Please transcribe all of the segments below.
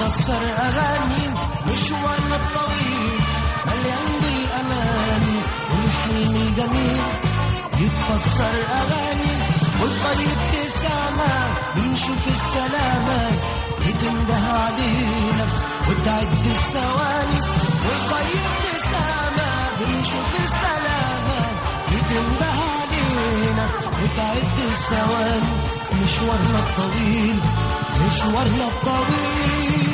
يتفسر أغاني مشوارنا الطويل مليان بالأماني والحلم الجميل. يتفسر أغاني والطيب ابتسامة بنشوف السلامة بتنده علينا وتعد الثواني. والطيب ابتسامة بنشوف السلامة بتنده علينا وتعد الثواني. مشوارنا الطويل مشوارنا الطويل.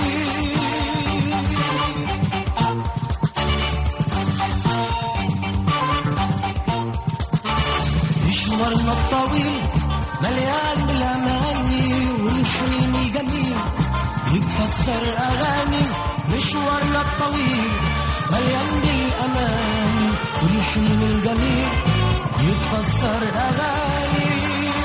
مشوارنا الطويل مليان بالأماني والحلم الجميل. يتفسر أغاني مشوارنا الطويل مليان بالأماني والحلم الجميل. يتفسر أغاني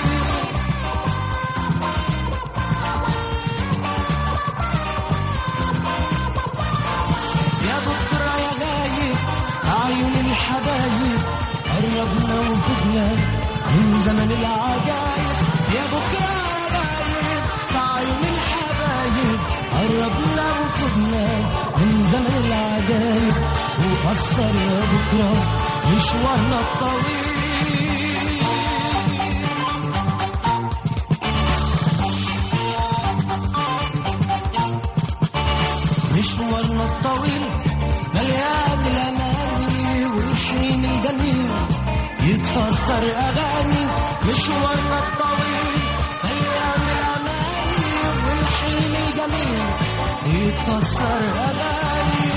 يا بكرة يا غايب عيون الحبايب قربنا وفدنا من زمن العجايب. يا بكرة يا غايب عيون الحبايب قربنا وفدنا من زمن العجايب. وقصر يا بكرة مشوارنا الطويل. مشوارنا الطويل مليان الأماني والحلم الجميل. يتفسر أغاني مشوارنا الطويل مليان الأماني والحلم الجميل. يتفسر أغاني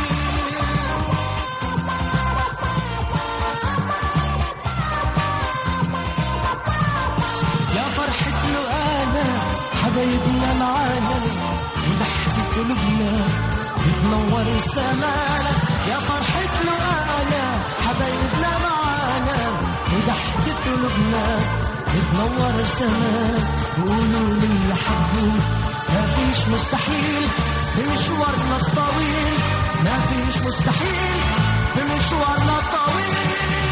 يا فرحة لقانا حبايبنا معانا وضحكة قلوبنا بتنور سمانا. يا فرحة لقانا حبايبنا معانا وضحكة قلوبنا بتنور سمانا. وقولوا للي حبوه مفيش مستحيل في مشوارنا الطويل. مفيش مستحيل في مشوارنا الطويل.